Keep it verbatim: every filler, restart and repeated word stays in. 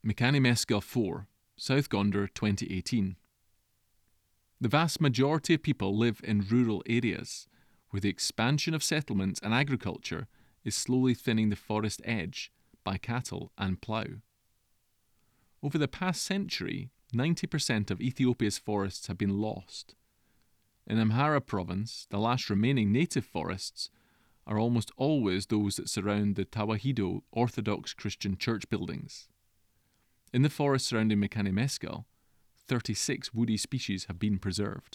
Mekane Meskel four, South Gondar, twenty eighteen. The vast majority of people live in rural areas, where the expansion of settlements and agriculture is slowly thinning the forest edge by cattle and plough. Over the past century, ninety percent of Ethiopia's forests have been lost. In Amhara province, the last remaining native forests are almost always those that surround the Tawahedo Orthodox Christian church buildings. In the forest surrounding Mekane Meskel, thirty-six woody species have been preserved.